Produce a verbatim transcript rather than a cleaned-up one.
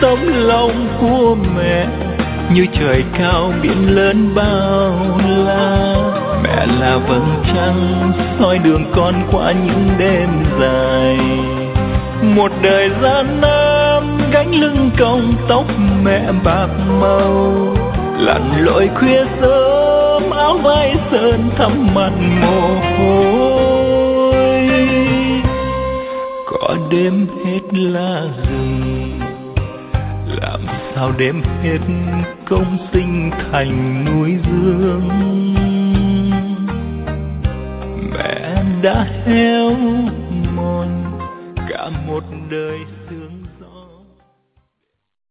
tấm lòng của mẹ như trời cao biển lớn bao la. Mẹ là vầng trăng soi đường con qua những đêm dài. Một đời gian nan gánh lưng còng tóc mẹ bạc màu, lặn lội khuya sớm áo vai sơn thấm mặt mồ hôi. Có đêm hết lá rừng, làm sao đêm hết công sinh thành núi dương. Mẹ đã héo mòn cả một đời